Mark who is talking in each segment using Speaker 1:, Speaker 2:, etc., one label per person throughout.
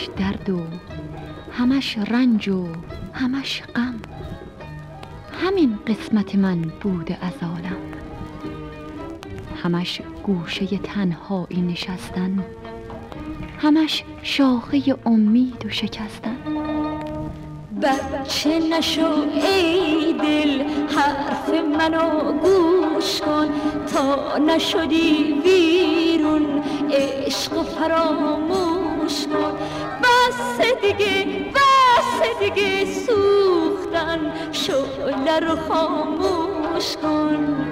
Speaker 1: همش درد و همش رنج و همش غم، همین قسمت من بوده از عالم. همش گوشه تنهایی نشستن، همش شاخه امید و شکستن.
Speaker 2: بچه نشو ای دل، حرف منو گوش کن، تا نشدی ویرون عشق فراموش کن. بس دیگه سوختن، شعله رو خاموش کن.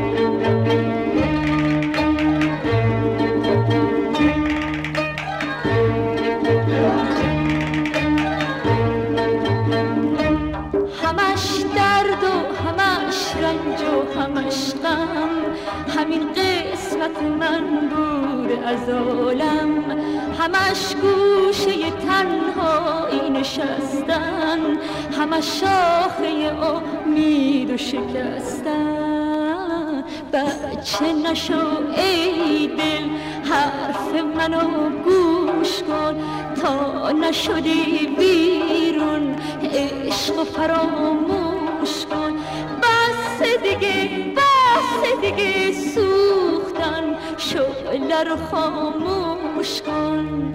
Speaker 2: همش درد و همش رنج و همش غم، همین قسمت من بود از عالم. همش گوشه تنهایی نشستن، همش شاخه امید و شکستن. بچه نشو ای دل، حرف منو گوش کن، تا نشدی بیرون عشق فراموش کن. بس دیگه سوختن، شعله رو خاموش کن.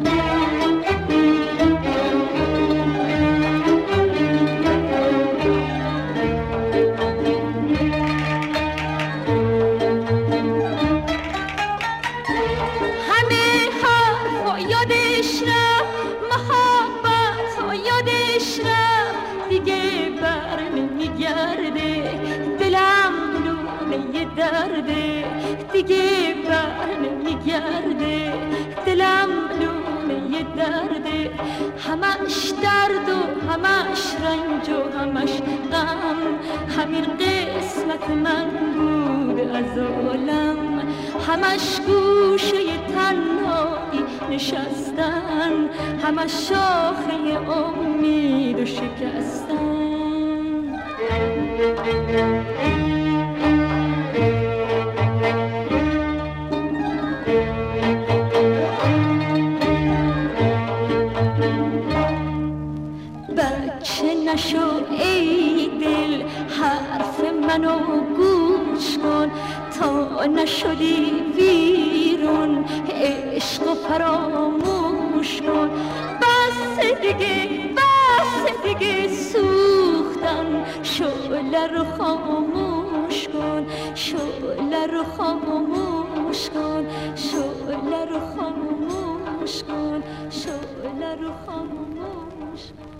Speaker 2: دیگه بر نمیگرده، دلم لونه درده. همش درد و همش رنج و همش غم، همین قسمت من بود از عالم. همش گوشه تنهایی نشستن، همش شاخه امید و شکستن. بچه نشو ای دل، حرف منو گوش کن، تا نشدی ویرون عشق فراموش کن. بس دیگه سوختن، شعله رو خاموش کن، شعله رو خاموش کن، شعله رو خاموش کن، شعله رو خاموش کن.